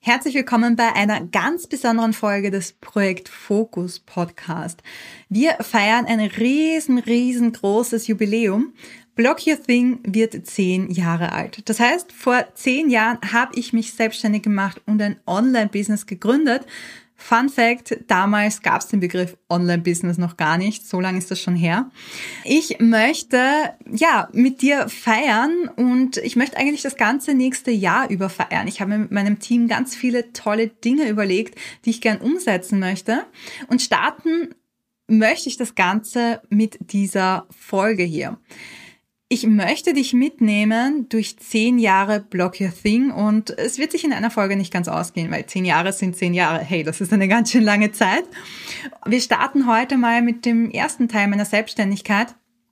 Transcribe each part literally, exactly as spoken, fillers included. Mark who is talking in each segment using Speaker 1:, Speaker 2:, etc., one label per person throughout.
Speaker 1: Herzlich willkommen bei einer ganz besonderen Folge des Projekt Fokus Podcast. Wir feiern ein riesen, riesengroßes Jubiläum. Blog Your Thing wird zehn Jahre alt. Das heißt, vor zehn Jahren habe ich mich selbstständig gemacht und ein Online-Business gegründet. Fun Fact, damals gab es den Begriff Online-Business noch gar nicht, so lange ist das schon her. Ich möchte ja mit dir feiern und ich möchte eigentlich das ganze nächste Jahr über feiern. Ich habe mir mit meinem Team ganz viele tolle Dinge überlegt, die ich gern umsetzen möchte. Und starten möchte ich das Ganze mit dieser Folge hier. Ich möchte dich mitnehmen durch zehn Jahre Blog Your Thing und es wird sich in einer Folge nicht ganz ausgehen, weil zehn Jahre sind zehn Jahre. Hey, das ist eine ganz schön lange Zeit. Wir starten heute mal mit dem ersten Teil meiner Selbstständigkeit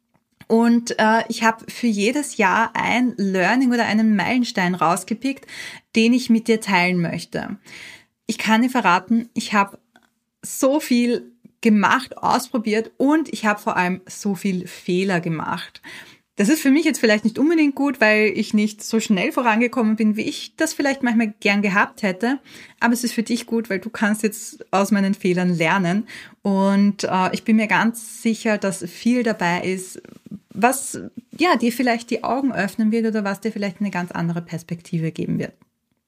Speaker 1: und äh, ich habe für jedes Jahr ein Learning oder einen Meilenstein rausgepickt, den ich mit dir teilen möchte. Ich kann dir verraten, ich habe so viel gemacht, ausprobiert und ich habe vor allem so viel Fehler gemacht. Das ist für mich jetzt vielleicht nicht unbedingt gut, weil ich nicht so schnell vorangekommen bin, wie ich das vielleicht manchmal gern gehabt hätte. Aber es ist für dich gut, weil du kannst jetzt aus meinen Fehlern lernen. Und äh, ich bin mir ganz sicher, dass viel dabei ist, was ja dir vielleicht die Augen öffnen wird oder was dir vielleicht eine ganz andere Perspektive geben wird.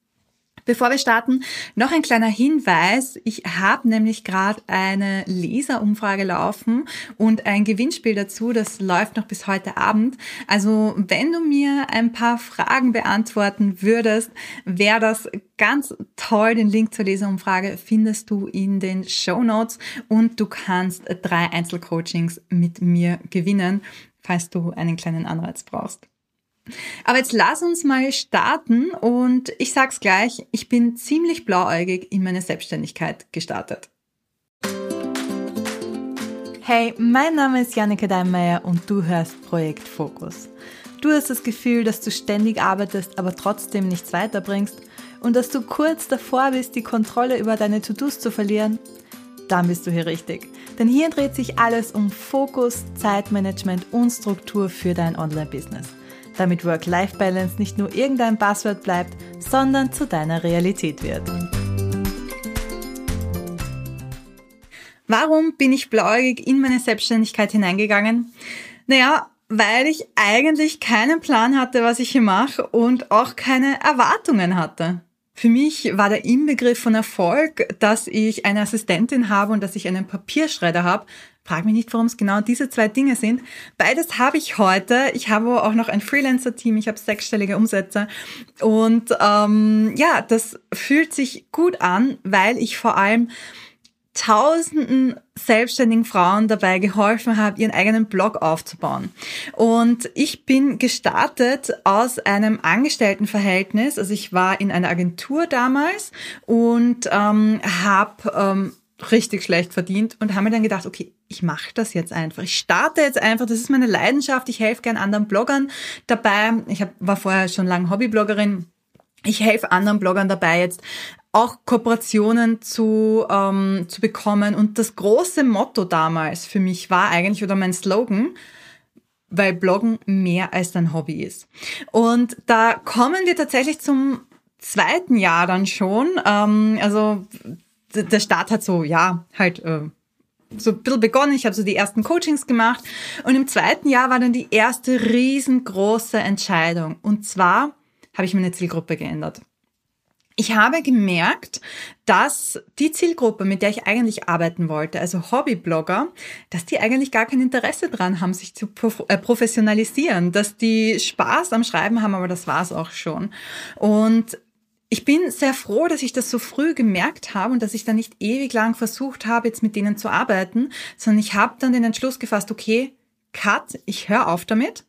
Speaker 1: Bevor wir starten, noch ein kleiner Hinweis. Ich habe nämlich gerade eine Leserumfrage laufen und ein Gewinnspiel dazu. Das läuft noch bis heute Abend. Also wenn du mir ein paar Fragen beantworten würdest, wäre das ganz toll. Den Link zur Leserumfrage findest du in den Shownotes und du kannst drei Einzelcoachings mit mir gewinnen, falls du einen kleinen Anreiz brauchst. Aber jetzt lass uns mal starten und ich sag's gleich, ich bin ziemlich blauäugig in meine Selbstständigkeit gestartet. Hey, mein Name ist Janneke Deinmeier und du hörst Projekt Fokus. Du hast das Gefühl, dass du ständig arbeitest, aber trotzdem nichts weiterbringst und dass du kurz davor bist, die Kontrolle über deine To-Dos zu verlieren? Dann bist du hier richtig. Denn hier dreht sich alles um Fokus, Zeitmanagement und Struktur für dein Online-Business. Damit Work-Life-Balance nicht nur irgendein Buzzword bleibt, sondern zu deiner Realität wird. Warum bin ich blauäugig in meine Selbstständigkeit hineingegangen? Naja, weil ich eigentlich keinen Plan hatte, was ich hier mache und auch keine Erwartungen hatte. Für mich war der Inbegriff von Erfolg, dass ich eine Assistentin habe und dass ich einen Papierschredder habe. Frag mich nicht, warum es genau diese zwei Dinge sind. Beides habe ich heute. Ich habe auch noch ein Freelancer-Team. Ich habe sechsstellige Umsätze. Und ähm, ja, das fühlt sich gut an, weil ich vor allem tausenden selbstständigen Frauen dabei geholfen habe, ihren eigenen Blog aufzubauen. Und ich bin gestartet aus einem Angestelltenverhältnis. Also ich war in einer Agentur damals und ähm, habe ähm, richtig schlecht verdient und habe mir dann gedacht, okay, ich mache das jetzt einfach. Ich starte jetzt einfach, das ist meine Leidenschaft. Ich helfe gern anderen Bloggern dabei. Ich hab, war vorher schon lange Hobbybloggerin. Ich helfe anderen Bloggern dabei, jetzt auch Kooperationen zu ähm, zu bekommen. Und das große Motto damals für mich war eigentlich, oder mein Slogan, weil Bloggen mehr als dein Hobby ist. Und da kommen wir tatsächlich zum zweiten Jahr dann schon. Ähm, also der Start hat so, ja, halt äh, so ein bisschen begonnen. Ich habe so die ersten Coachings gemacht. Und im zweiten Jahr war dann die erste riesengroße Entscheidung. Und zwar habe ich meine Zielgruppe geändert. Ich habe gemerkt, dass die Zielgruppe, mit der ich eigentlich arbeiten wollte, also Hobbyblogger, dass die eigentlich gar kein Interesse dran haben, sich zu professionalisieren, dass die Spaß am Schreiben haben, aber das war's auch schon. Und ich bin sehr froh, dass ich das so früh gemerkt habe und dass ich dann nicht ewig lang versucht habe, jetzt mit denen zu arbeiten, sondern ich habe dann den Entschluss gefasst, okay, cut, ich höre auf damit.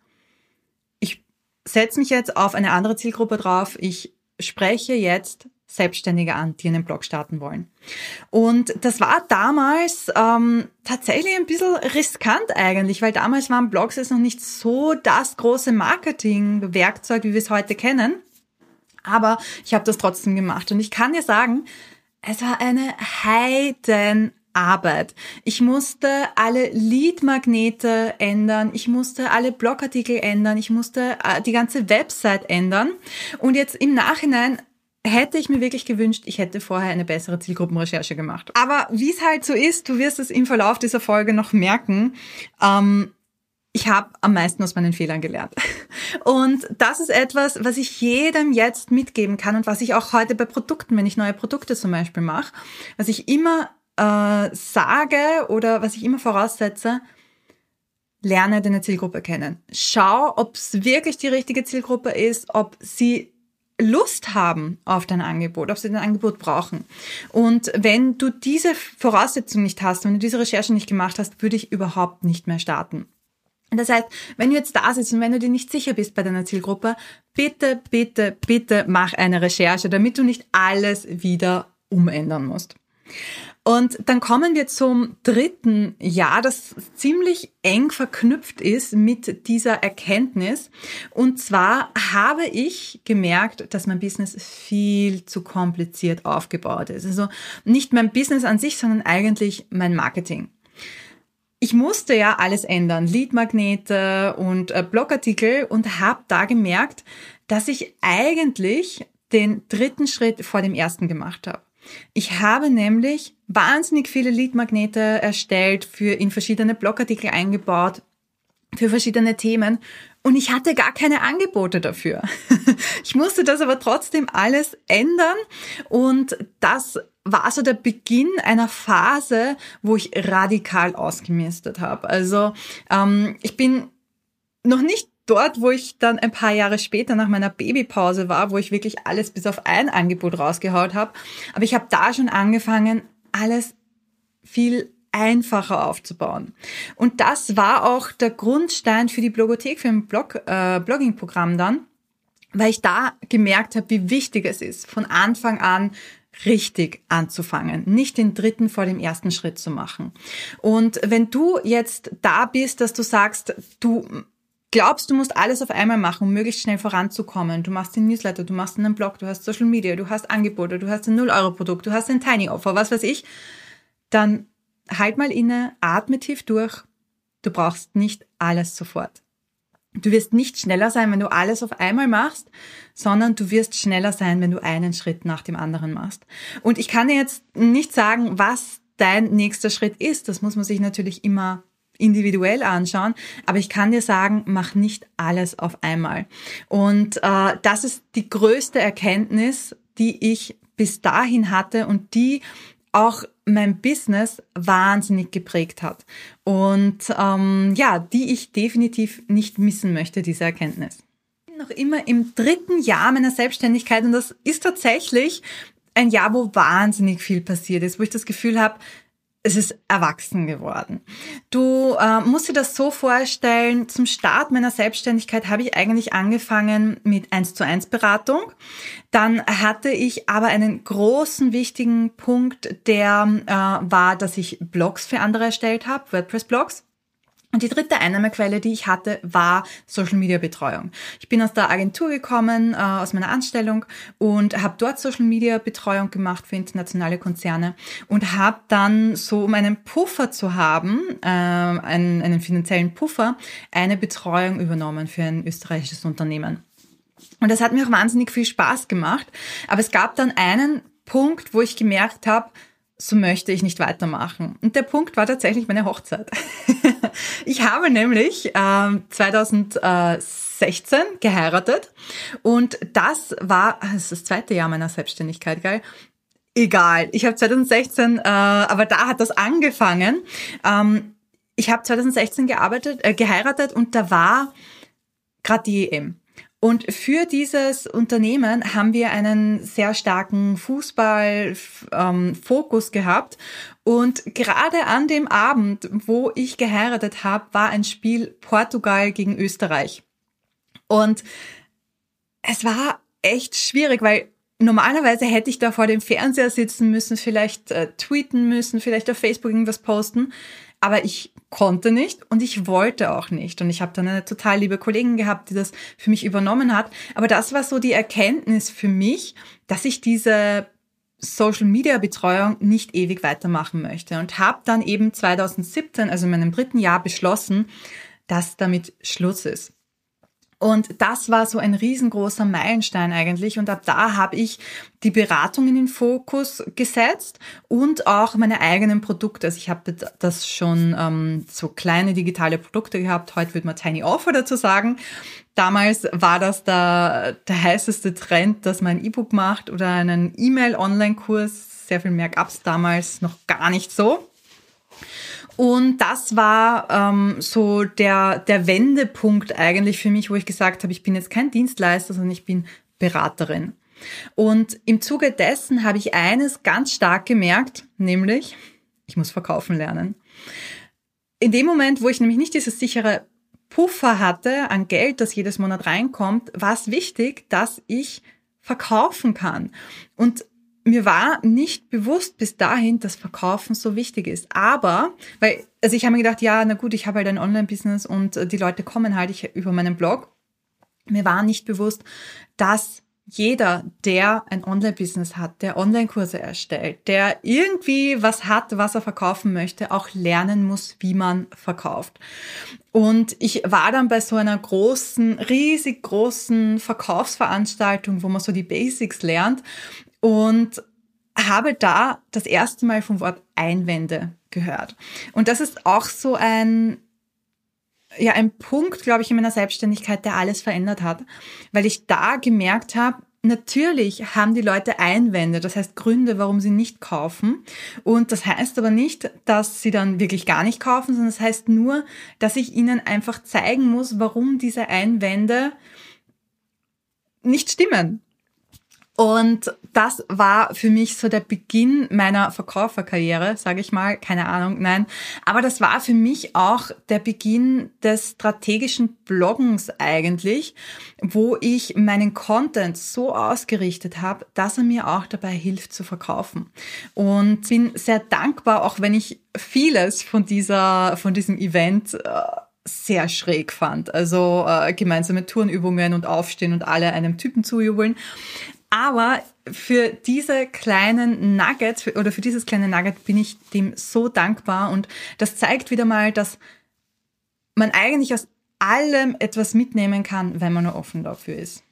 Speaker 1: Ich setze mich jetzt auf eine andere Zielgruppe drauf. Ich spreche jetzt Selbstständige an, die einen Blog starten wollen. Und das war damals ähm, tatsächlich ein bisschen riskant eigentlich, weil damals waren Blogs jetzt noch nicht so das große Marketing-Werkzeug, wie wir es heute kennen. Aber ich habe das trotzdem gemacht. Und ich kann dir sagen, es war eine Heidenarbeit. Ich musste alle Lead-Magnete ändern. Ich musste alle Blogartikel ändern. Ich musste die ganze Website ändern. Und jetzt im Nachhinein hätte ich mir wirklich gewünscht, ich hätte vorher eine bessere Zielgruppenrecherche gemacht. Aber wie es halt so ist, du wirst es im Verlauf dieser Folge noch merken, ähm, ich habe am meisten aus meinen Fehlern gelernt. Und das ist etwas, was ich jedem jetzt mitgeben kann und was ich auch heute bei Produkten, wenn ich neue Produkte zum Beispiel mache, was ich immer äh, sage oder was ich immer voraussetze: Lerne deine Zielgruppe kennen. Schau, ob es wirklich die richtige Zielgruppe ist, ob sie Lust haben auf dein Angebot, ob sie dein Angebot brauchen. Und wenn du diese Voraussetzung nicht hast, wenn du diese Recherche nicht gemacht hast, würde ich überhaupt nicht mehr starten. Das heißt, wenn du jetzt da sitzt und wenn du dir nicht sicher bist bei deiner Zielgruppe, bitte, bitte, bitte mach eine Recherche, damit du nicht alles wieder umändern musst. Und dann kommen wir zum dritten Jahr, das ziemlich eng verknüpft ist mit dieser Erkenntnis. Und zwar habe ich gemerkt, dass mein Business viel zu kompliziert aufgebaut ist. Also nicht mein Business an sich, sondern eigentlich mein Marketing. Ich musste ja alles ändern, Leadmagnete und äh, Blogartikel, und habe da gemerkt, dass ich eigentlich den dritten Schritt vor dem ersten gemacht habe. Ich habe nämlich wahnsinnig viele Leadmagnete erstellt, für in verschiedene Blogartikel eingebaut, für verschiedene Themen, und ich hatte gar keine Angebote dafür. Ich musste das aber trotzdem alles ändern, und das war so der Beginn einer Phase, wo ich radikal ausgemistet habe. Also ähm, ich bin noch nicht dort, wo ich dann ein paar Jahre später nach meiner Babypause war, wo ich wirklich alles bis auf ein Angebot rausgehaut habe. Aber ich habe da schon angefangen, alles viel einfacher aufzubauen. Und das war auch der Grundstein für die Blogothek, für ein Blog, äh, Blogging-Programm dann, weil ich da gemerkt habe, wie wichtig es ist, von Anfang an richtig anzufangen, nicht den dritten vor dem ersten Schritt zu machen. Und wenn du jetzt da bist, dass du sagst, du glaubst, du musst alles auf einmal machen, um möglichst schnell voranzukommen. Du machst den Newsletter, du machst einen Blog, du hast Social Media, du hast Angebote, du hast ein null Euro Produkt, du hast ein Tiny Offer, was weiß ich. Dann halt mal inne, atme tief durch. Du brauchst nicht alles sofort. Du wirst nicht schneller sein, wenn du alles auf einmal machst, sondern du wirst schneller sein, wenn du einen Schritt nach dem anderen machst. Und ich kann dir jetzt nicht sagen, was dein nächster Schritt ist. Das muss man sich natürlich immer individuell anschauen, aber ich kann dir sagen, mach nicht alles auf einmal. Und äh, das ist die größte Erkenntnis, die ich bis dahin hatte und die auch mein Business wahnsinnig geprägt hat. Und ähm, ja, die ich definitiv nicht missen möchte, diese Erkenntnis. Ich bin noch immer im dritten Jahr meiner Selbstständigkeit, und das ist tatsächlich ein Jahr, wo wahnsinnig viel passiert ist, wo ich das Gefühl habe, es ist erwachsen geworden. Du äh, musst dir das so vorstellen, zum Start meiner Selbstständigkeit habe ich eigentlich angefangen mit eins zu eins Beratung. Dann hatte ich aber einen großen, wichtigen Punkt, der äh, war, dass ich Blogs für andere erstellt habe, WordPress-Blogs. Und die dritte Einnahmequelle, die ich hatte, war Social-Media-Betreuung. Ich bin aus der Agentur gekommen, äh, aus meiner Anstellung, und habe dort Social-Media-Betreuung gemacht für internationale Konzerne und habe dann, so um einen Puffer zu haben, äh, einen, einen finanziellen Puffer, eine Betreuung übernommen für ein österreichisches Unternehmen. Und das hat mir auch wahnsinnig viel Spaß gemacht. Aber es gab dann einen Punkt, wo ich gemerkt habe, so möchte ich nicht weitermachen. Und der Punkt war tatsächlich meine Hochzeit. Ich habe nämlich ähm, zweitausendsechzehn geheiratet, und das war, das ist das zweite Jahr meiner Selbstständigkeit, geil. Egal, ich habe zweitausendsechzehn, äh, aber da hat das angefangen. Ähm, ich habe zweitausendsechzehn gearbeitet, äh, geheiratet, und da war gerade die E M. Und für dieses Unternehmen haben wir einen sehr starken Fußball-Fokus ähm, gehabt. Und gerade an dem Abend, wo ich geheiratet habe, war ein Spiel Portugal gegen Österreich. Und es war echt schwierig, weil normalerweise hätte ich da vor dem Fernseher sitzen müssen, vielleicht äh, tweeten müssen, vielleicht auf Facebook irgendwas posten. Aber ich konnte nicht und ich wollte auch nicht. Und ich habe dann eine total liebe Kollegin gehabt, die das für mich übernommen hat. Aber das war so die Erkenntnis für mich, dass ich diese Social-Media-Betreuung nicht ewig weitermachen möchte. Und habe dann eben zweitausendsiebzehn, also in meinem dritten Jahr, beschlossen, dass damit Schluss ist. Und das war so ein riesengroßer Meilenstein eigentlich. Und ab da habe ich die Beratung in den Fokus gesetzt und auch meine eigenen Produkte. Also ich habe das schon ähm, so kleine digitale Produkte gehabt. Heute würde man Tiny Offer dazu sagen. Damals war das der, der heißeste Trend, dass man ein E-Book macht oder einen E-Mail-Online-Kurs. Sehr viel mehr gab es damals noch gar nicht so. Und das war ähm, so der, der Wendepunkt eigentlich für mich, wo ich gesagt habe, ich bin jetzt kein Dienstleister, sondern ich bin Beraterin. Und im Zuge dessen habe ich eines ganz stark gemerkt, nämlich, ich muss verkaufen lernen. In dem Moment, wo ich nämlich nicht dieses sichere Puffer hatte an Geld, das jedes Monat reinkommt, war es wichtig, dass ich verkaufen kann. Und mir war nicht bewusst bis dahin, dass Verkaufen so wichtig ist. Aber, weil, also ich habe mir gedacht, ja, na gut, ich habe halt ein Online-Business und die Leute kommen halt ich, über meinen Blog. Mir war nicht bewusst, dass jeder, der ein Online-Business hat, der Online-Kurse erstellt, der irgendwie was hat, was er verkaufen möchte, auch lernen muss, wie man verkauft. Und ich war dann bei so einer großen, riesig großen Verkaufsveranstaltung, wo man so die Basics lernt und habe da das erste Mal vom Wort Einwände gehört. Und das ist auch so ein ja ein Punkt, glaube ich, in meiner Selbstständigkeit, der alles verändert hat, weil ich da gemerkt habe, natürlich haben die Leute Einwände, das heißt Gründe, warum sie nicht kaufen. Und das heißt aber nicht, dass sie dann wirklich gar nicht kaufen, sondern das heißt nur, dass ich ihnen einfach zeigen muss, warum diese Einwände nicht stimmen. Und das war für mich so der Beginn meiner Verkäuferkarriere, sage ich mal, keine Ahnung, nein. Aber das war für mich auch der Beginn des strategischen Bloggens eigentlich, wo ich meinen Content so ausgerichtet habe, dass er mir auch dabei hilft zu verkaufen. Und bin sehr dankbar, auch wenn ich vieles von dieser, von diesem Event äh, sehr schräg fand. Also äh, gemeinsame Turnübungen und Aufstehen und alle einem Typen zujubeln. Aber für diese kleinen Nuggets oder für dieses kleine Nugget bin ich dem so dankbar und das zeigt wieder mal, dass man eigentlich aus allem etwas mitnehmen kann, wenn man nur offen dafür ist.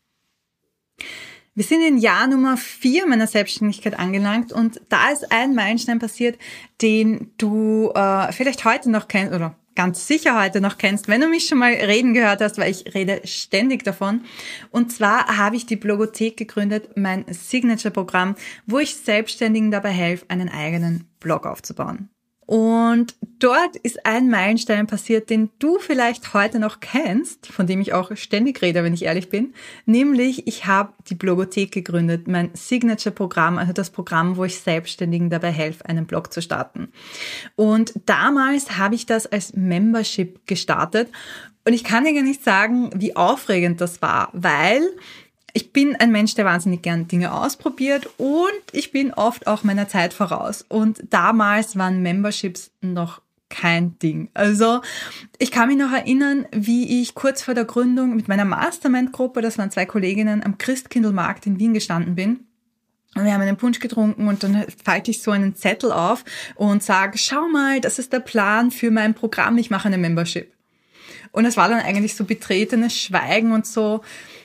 Speaker 1: Wir sind in Jahr Nummer vier meiner Selbstständigkeit angelangt und da ist ein Meilenstein passiert, den du äh, vielleicht heute noch kennst oder ganz sicher heute noch kennst, wenn du mich schon mal reden gehört hast, weil ich rede ständig davon. Und zwar habe ich die Blogothek gegründet, mein Signature-Programm, wo ich Selbstständigen dabei helfe, einen eigenen Blog aufzubauen. Und dort ist ein Meilenstein passiert, den du vielleicht heute noch kennst, von dem ich auch ständig rede, wenn ich ehrlich bin. Nämlich, ich habe die Blogothek gegründet, mein Signature-Programm, also das Programm, wo ich Selbstständigen dabei helfe, einen Blog zu starten. Und damals habe ich das als Membership gestartet. Und ich kann dir gar nicht sagen, wie aufregend das war, weil ich bin ein Mensch, der wahnsinnig gern Dinge ausprobiert und ich bin oft auch meiner Zeit voraus. Und damals waren Memberships noch kein Ding. Also ich kann mich noch erinnern, wie ich kurz vor der Gründung mit meiner Mastermind-Gruppe, das waren zwei Kolleginnen, am Christkindlmarkt in Wien gestanden bin. Und wir haben einen Punsch getrunken und dann falte ich so einen Zettel auf und sage, schau mal, das ist der Plan für mein Programm, ich mache eine Membership. Und es war dann eigentlich so betretenes Schweigen und so,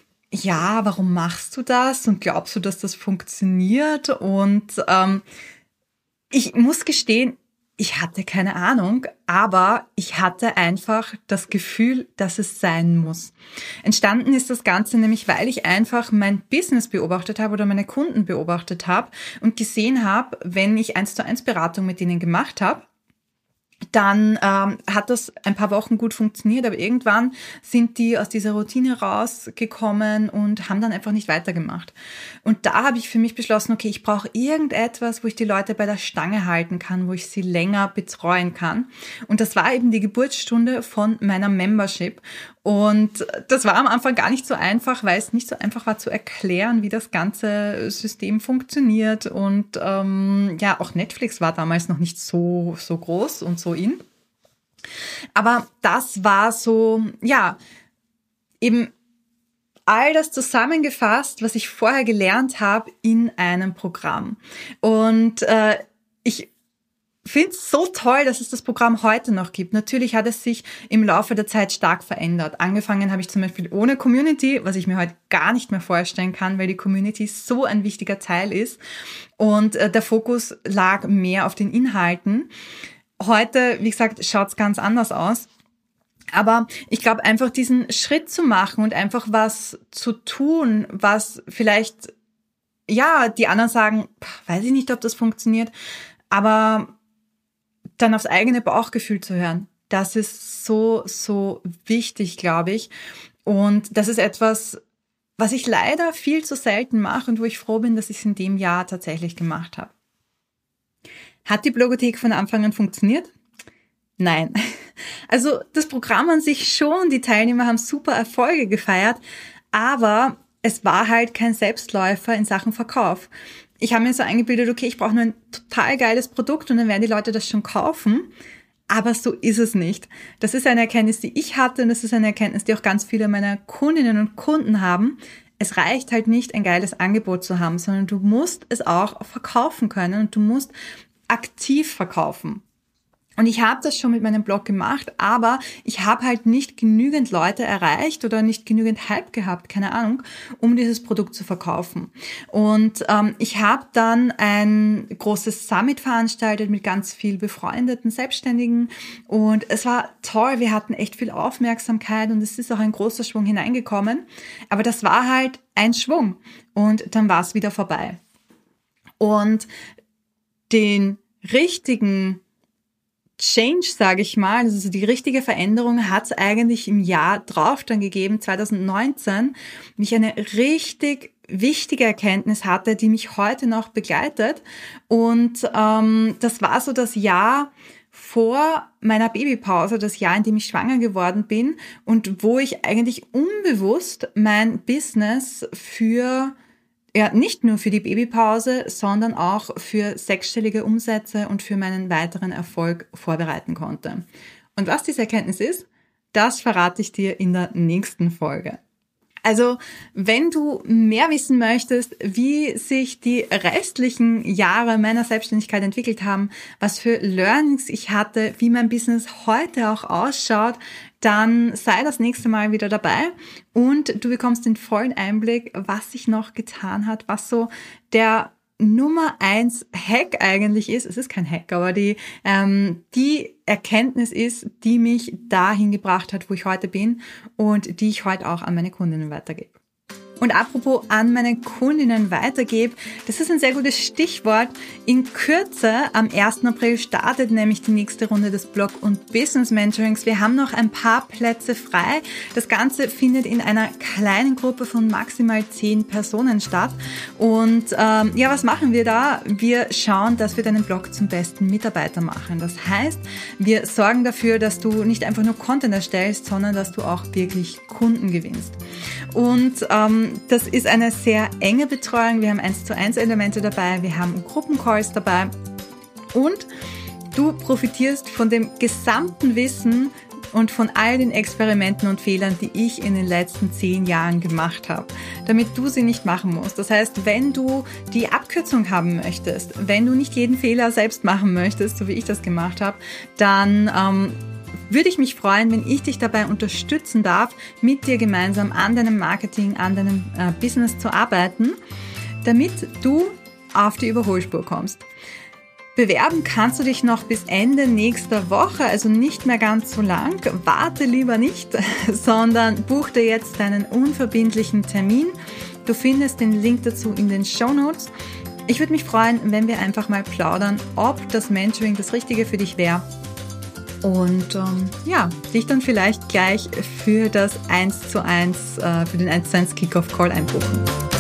Speaker 1: ja, warum machst du das und glaubst du, dass das funktioniert? Und ähm, ich muss gestehen, ich hatte keine Ahnung, aber ich hatte einfach das Gefühl, dass es sein muss. Entstanden ist das Ganze nämlich, weil ich einfach mein Business beobachtet habe oder meine Kunden beobachtet habe und gesehen habe, wenn ich eins zu eins Beratung mit denen gemacht habe, dann ähm, hat das ein paar Wochen gut funktioniert, aber irgendwann sind die aus dieser Routine rausgekommen und haben dann einfach nicht weitergemacht. Und da habe ich für mich beschlossen, okay, ich brauche irgendetwas, wo ich die Leute bei der Stange halten kann, wo ich sie länger betreuen kann. Und das war eben die Geburtsstunde von meiner Membership. Und das war am Anfang gar nicht so einfach, weil es nicht so einfach war zu erklären, wie das ganze System funktioniert. Und ähm, ja, auch Netflix war damals noch nicht so so groß und so in. Aber das war so, ja, eben all das zusammengefasst, was ich vorher gelernt habe in einem Programm. Und äh, ich finde es so toll, dass es das Programm heute noch gibt. Natürlich hat es sich im Laufe der Zeit stark verändert. Angefangen habe ich zum Beispiel ohne Community, was ich mir heute gar nicht mehr vorstellen kann, weil die Community so ein wichtiger Teil ist. Und äh, der Fokus lag mehr auf den Inhalten. Heute, wie gesagt, schaut es ganz anders aus. Aber ich glaube, einfach diesen Schritt zu machen und einfach was zu tun, was vielleicht, ja, die anderen sagen, weiß ich nicht, ob das funktioniert, aber dann aufs eigene Bauchgefühl zu hören, das ist so, so wichtig, glaube ich. Und das ist etwas, was ich leider viel zu selten mache und wo ich froh bin, dass ich es in dem Jahr tatsächlich gemacht habe. Hat die Blogothek von Anfang an funktioniert? Nein. Also das Programm an sich schon, die Teilnehmer haben super Erfolge gefeiert, aber es war halt kein Selbstläufer in Sachen Verkauf. Ich habe mir so eingebildet, okay, ich brauche nur ein total geiles Produkt und dann werden die Leute das schon kaufen. Aber so ist es nicht. Das ist eine Erkenntnis, die ich hatte und das ist eine Erkenntnis, die auch ganz viele meiner Kundinnen und Kunden haben. Es reicht halt nicht, ein geiles Angebot zu haben, sondern du musst es auch verkaufen können und du musst aktiv verkaufen. Und ich habe das schon mit meinem Blog gemacht, aber ich habe halt nicht genügend Leute erreicht oder nicht genügend Hype gehabt, keine Ahnung, um dieses Produkt zu verkaufen. Und ähm, ich habe dann ein großes Summit veranstaltet mit ganz viel befreundeten Selbstständigen und es war toll, wir hatten echt viel Aufmerksamkeit und es ist auch ein großer Schwung hineingekommen, aber das war halt ein Schwung und dann war es wieder vorbei. Und den richtigen Change, sage ich mal, also die richtige Veränderung hat es eigentlich im Jahr drauf dann gegeben, zwanzig neunzehn, wie ich eine richtig wichtige Erkenntnis hatte, die mich heute noch begleitet. Und ähm, das war so das Jahr vor meiner Babypause, das Jahr, in dem ich schwanger geworden bin und wo ich eigentlich unbewusst mein Business für ja, nicht nur für die Babypause, sondern auch für sechsstellige Umsätze und für meinen weiteren Erfolg vorbereiten konnte. Und was diese Erkenntnis ist, das verrate ich dir in der nächsten Folge. Also, wenn du mehr wissen möchtest, wie sich die restlichen Jahre meiner Selbstständigkeit entwickelt haben, was für Learnings ich hatte, wie mein Business heute auch ausschaut, dann sei das nächste Mal wieder dabei und du bekommst den vollen Einblick, was sich noch getan hat, was so der Nummer eins Hack eigentlich ist. Es ist kein Hack, aber die ähm, die Erkenntnis ist, die mich dahin gebracht hat, wo ich heute bin und die ich heute auch an meine Kundinnen weitergebe. Und apropos an meine Kundinnen weitergebe, das ist ein sehr gutes Stichwort. In Kürze, am ersten April, startet nämlich die nächste Runde des Blog- und Business-Mentorings. Wir haben noch ein paar Plätze frei. Das Ganze findet in einer kleinen Gruppe von maximal zehn Personen statt. Und ähm, ja, was machen wir da? Wir schauen, dass wir deinen Blog zum besten Mitarbeiter machen. Das heißt, wir sorgen dafür, dass du nicht einfach nur Content erstellst, sondern dass du auch wirklich Kunden gewinnst. Und ähm, das ist eine sehr enge Betreuung. Wir haben eins zu eins Elemente dabei, wir haben Gruppencalls dabei und du profitierst von dem gesamten Wissen und von all den Experimenten und Fehlern, die ich in den letzten zehn Jahren gemacht habe, damit du sie nicht machen musst. Das heißt, wenn du die Abkürzung haben möchtest, wenn du nicht jeden Fehler selbst machen möchtest, so wie ich das gemacht habe, dann ähm, würde ich mich freuen, wenn ich dich dabei unterstützen darf, mit dir gemeinsam an deinem Marketing, an deinem äh, Business zu arbeiten, damit du auf die Überholspur kommst. Bewerben kannst du dich noch bis Ende nächster Woche, also nicht mehr ganz so lang. Warte lieber nicht, sondern buch dir jetzt deinen unverbindlichen Termin. Du findest den Link dazu in den Shownotes. Ich würde mich freuen, wenn wir einfach mal plaudern, ob das Mentoring das Richtige für dich wäre. Und ähm, ja, dich dann vielleicht gleich für das eins zu eins, äh, für den eins zu eins Kickoff-Call einbuchen.